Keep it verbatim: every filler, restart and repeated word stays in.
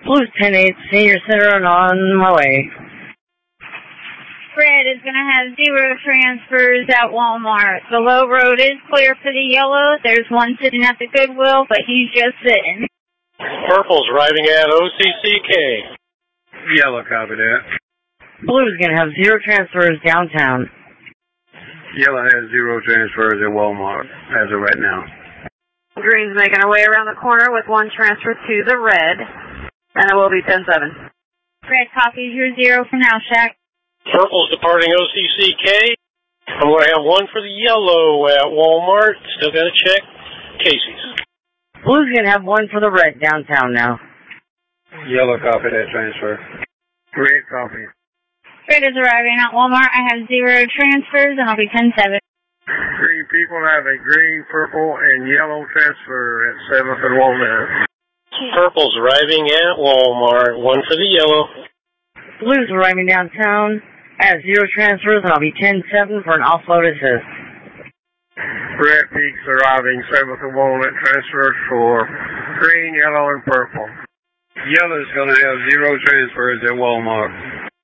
Blue's ten eight, Senior Center, and on my way. Red is going to have zero transfers at Walmart. The low road is clear for the yellow. There's one sitting at the Goodwill, but he's just sitting. Purple's arriving at O C C K. Yellow, copy that. Blue's going to have zero transfers downtown. Yellow has zero transfers at Walmart as of right now. Green's making her way around the corner with one transfer to the red, and it will be ten seven. Red copies your zero for now, Shaq. Purple's departing O C C K. I'm going to have one for the yellow at Walmart. Still got to check Casey's. Blue's going to have one for the red downtown now. Yellow copy that transfer. Red copy. Red is arriving at Walmart. I have zero transfers, and I'll be ten seven. Green people have a green, purple, and yellow transfer at seventh and Walnut. Purple's arriving at Walmart. One for the yellow. Blue's arriving downtown. I have zero transfers, and I'll be ten seven for an offload assist. Red Peaks arriving seventh and Walnut transfers for green, yellow, and purple. Yellow's going to have zero transfers at Walmart.